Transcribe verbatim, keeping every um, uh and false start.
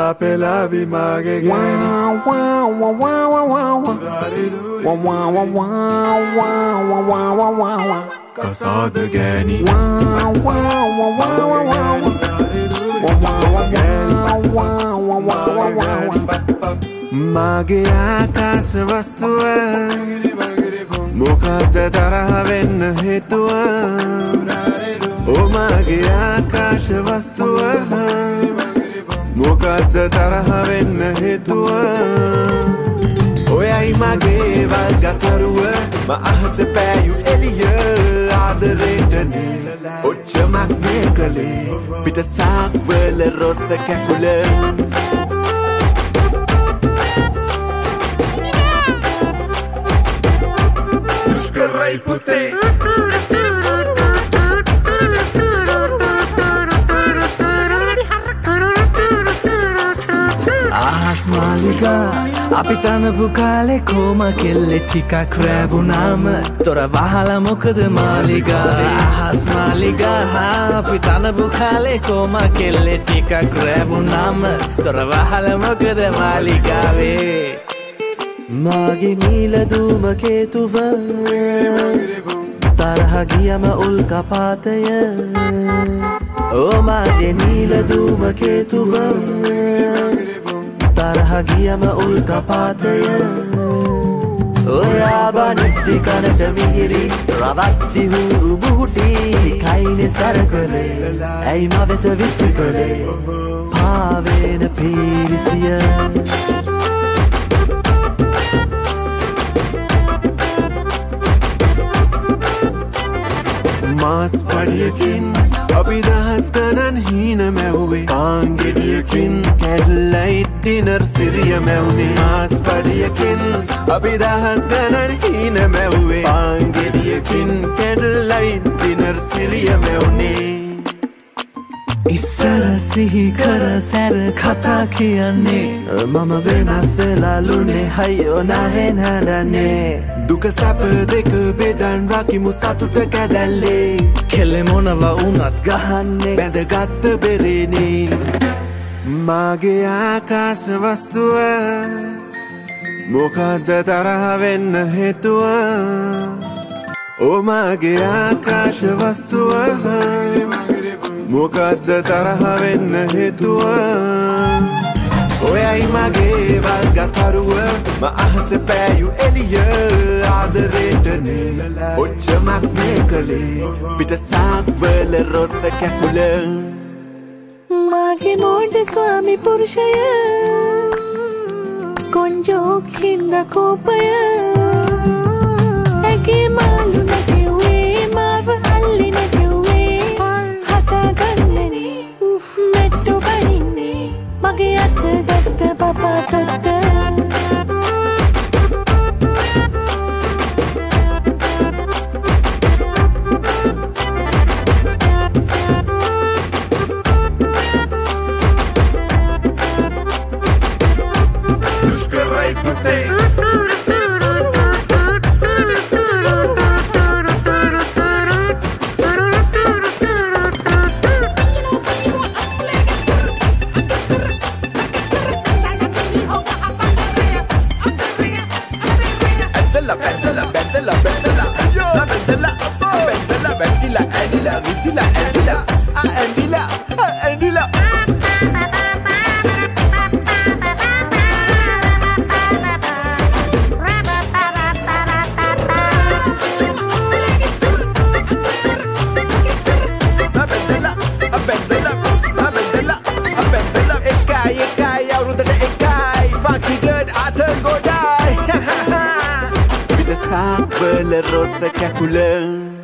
pelavi mage wow wow wow wow wow wow wow wow wow wow wow wow kasada gani wow wow wow wow wow wow wow wow mage ආකාශ වස්තුව මොකද්ද තරහ වෙන්න හේතුව ඕ මගේ ආකාශ වස්තුව මොකද්ද තරහ වෙන්න හේතුව ඔයයි මගේ වල්ගකරුව ම අහස පෑයු එළිය ආදරේටනේ ඔච්චමක් මේ කළේ පිට සාක්වල රොස්ස කැකුල දුෂ්කරයි පුතේ මාලිගා අපි තනපු කාලේ කොම කෙල්ලෙ ටිකක් රැවුනාම තොර වහලා මොකද මාලිගා අහස් මාලිගා අපි තනපු කාලේ කොම කෙල්ලෙ ටිකක් රැවුනාම තොර වහලා මොකද මාලිගාවේ මගේ නිල දුම කේතුව තරහ ගියම උල්කපාතය ඕ මගේ නිල දුම කේතුව තරහ ගියම උල්කපාතය ඔයා බනිත්ති කනට මිහිරි රවත්ති හුරු බුහුටි කයිනෙ සරකලේ ඇයි මවෙත විසි කළේ පාවෙන පිරිසිය මාස් පඩියකින් අපි දහස් ගණන් හීන මැව්වේ පාංගෙඩියකින් කැඩ්ලයිට් ඩිනර් සිරිය මැවුනේ මාස් පඩියකින් අපි දහස් ගණන් හීන මැව්වේ පාංගෙඩියකින් කැඩ්ලයිට් ඩිනර් සිරිය මැවුනේ ඉස්සර සිහි කර සැර කතා කියන්නේ මම වෙනස් වෙලාලුනේ හයියෝ නහෙන් හඬන්නේ දුක සැප දෙක බෙදන් රකිමු සතුට කැදැල්ලේ කෙලෙ මොනව වුණත් ගහන්නේ බැඳගත්ත බෙරේනේ මගේ ආකාශ වස්තුව මොකද්ද තරහ වෙන්න හේතුව ඕ මගේ ආකාශ වස්තුව මොකද්ද තරහ වෙන්න හේතුව ඔයයි මගේ වල්ගකරුව ම අහස පෑයු එළිය ආදරේටනේ ඔච්චමක් මේ කළේ පිට සාක්වල රොස්ස කැකුල මගේ මෝඩ ස්වාමි පුරුෂය කොන්ජෝක් හින්ද කෝපය ඇගේ මාළු නැටෙව්වේ මාව අල්ලි නැටෙව්වේ හදාගන්නනේ මෙට්ටු බනින්නේ මගේ අත ගත්ත පපා තොත්ත දුෂ්කරයි පුතේ Bendela, bendela, bendela, la bendela, bendela, bendela, endila, endila, endila, ah endila, ah endila. La bendela, a bendela, la bendela, a bendela. Ekai, ekai, aurutane ekai, funky good, athel go die. Saakvele rosa kැකුල